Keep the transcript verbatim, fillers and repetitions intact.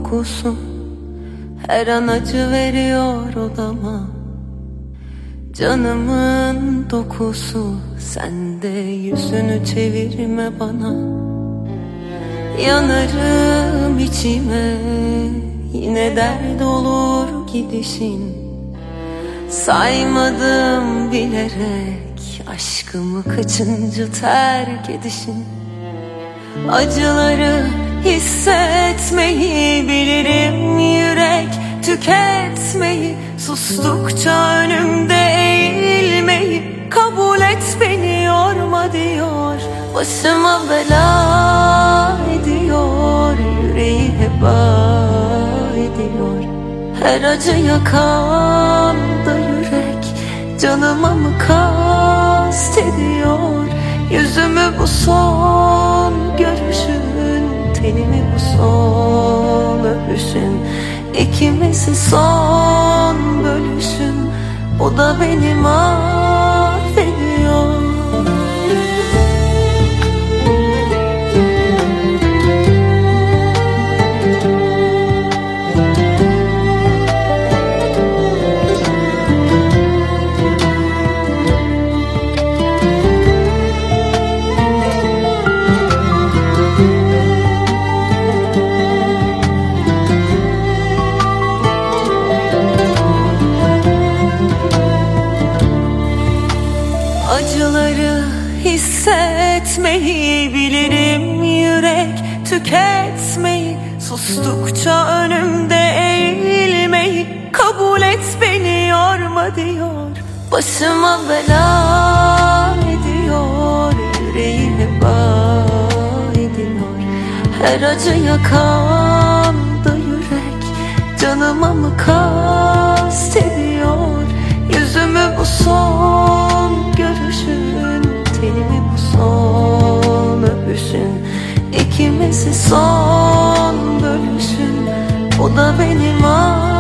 kokusu her an acı veriyor odama. Canımın dokusu sende, yüzünü çevirme bana. Yanarım içime, yine dert olur gidişin. Saymadım bilerek aşkımı kaçıncı terk edişin. Acıları hissetmeyi bilirim, yürek tüketmeyi, sustukça önümde eğilmeyi. Kabul et beni, yorma diyor, başıma bela ediyor, yüreği heba ediyor. Her acı yakan da yürek canıma mı kastediyor? Yüzümü bu son görüşün, tenimi bu son öpüşün, İkimizi son bölüşün, bu da beni mahvediyor. Acıları hissetmeyi bilirim, yürek tüketmeyi, sustukça önümde eğilmeyi. Kabul et beni, yorma diyor, başıma bela ediyor, yüreği heba ediyor. Her acı yakan da yürek canıma mı kastediyor? Yüzümü bu son görüşün, tenimi bu son öpüşün, İkimizi son bölüşün, bu da benim ağrım.